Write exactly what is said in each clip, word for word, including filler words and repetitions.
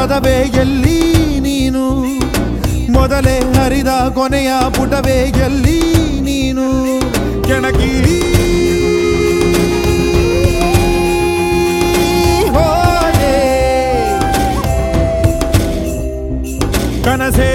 ಪದವೇ ಎಲ್ಲಿ ನೀನು ಮೊದಲೇ ಹರಿದ ಕೊನೆಯ ಪುಟವೇ ಎಲ್ಲಿ ನೀನು ಕೆಣಕಿ ಹೋದೆ ಕನಸೇ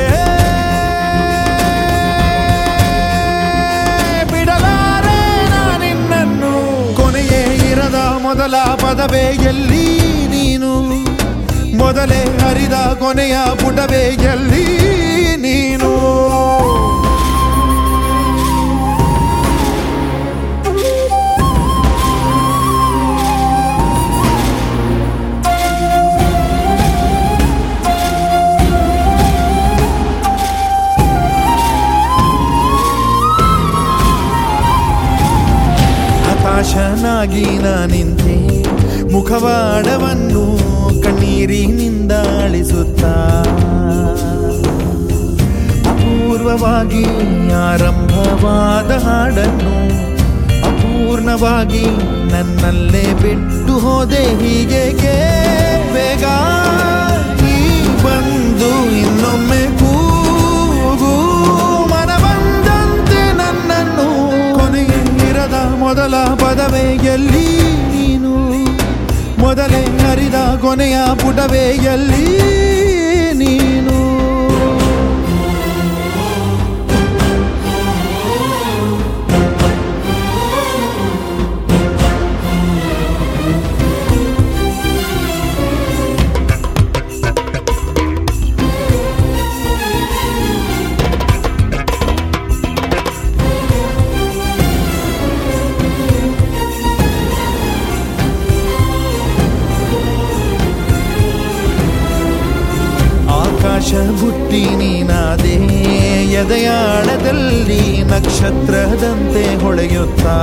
ಬಿಡಲಾರೆ ನಾನಿನ್ನನ್ನು ಕೊನೆಯೇ ಇರದ ಮೊದಲ ಪದವೇ ಎಲ್ಲಿ ನೀನು ಮೊದಲೇ ಹರಿದ ಕೊನೆಯ ಪುಟವೇ ಎಲ್ಲಿ ನೀನು ಹತಾಶನಾಗಿ ನಾನಿಂತೆ ಮುಖವಾಡವನ್ನು ಕಣ್ಣೀರಿನಿಂದ ಅಳಿಸುತ್ತಾ ಅಪೂರ್ವವಾಗಿ ಆರಂಭವಾದ ಹಾಡನ್ನು ಅಪೂರ್ಣವಾಗಿ ನನ್ನಲ್ಲೇ ಬಿಟ್ಟು ಹೋದೆ ಹೀಗೆ ಬೇಗ ಈ ಬಂದು ಇನ್ನೊಮ್ಮೆ ಕೂಗು ಮನ ಬಂದಂತೆ ನನ್ನನ್ನು ಕೊನೆಗೆ ಇರದ ಮೊದಲ ಪದವೇ ಎಲ್ಲಿ ನೀನು ಮೊದಲೇ ಹರಿದ ಕೊನೆಯ ಪುಟವೇ ಎಲ್ಲಿ ನೀನು ಆಕಾಶ ಬುಟ್ಟಿ ನೀನಾದೆ ಎದೆಯಾಳದಲ್ಲಿ ನಕ್ಷತ್ರದಂತೆ ಹೊಳೆಯುತ್ತಾ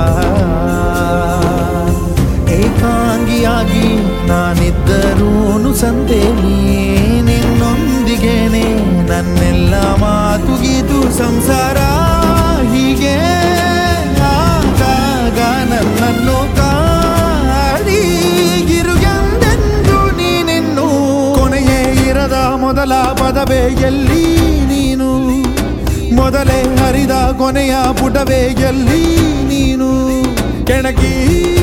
ಏಕಾಂಗಿಯಾಗಿ ನಾನಿದ್ದರೂನು ಸಂತೆ ನಿನ್ನೊಂದಿಗೇನೆ ನನ್ನೆಲ್ಲ ಮಾತುಗಿದು ಸಂಸಾರ ಹೀಗೆ ಆಗಾಗ ನನ್ನನ್ನು ಕಾಡಿಗಿರುಗೆಂದೆಂದು ನೀನಿನ್ನು ಕೊನೆಯೇ ಇರದ ಮೊದಲ ಪದವೇ ಎಲ್ಲಿ ನೀನು ಮೊದಲೇ ಹರಿದ ಕೊನೆಯ ಪುಟವೇ ಎಲ್ಲಿ ನೀನು ಕೆಣಕಿ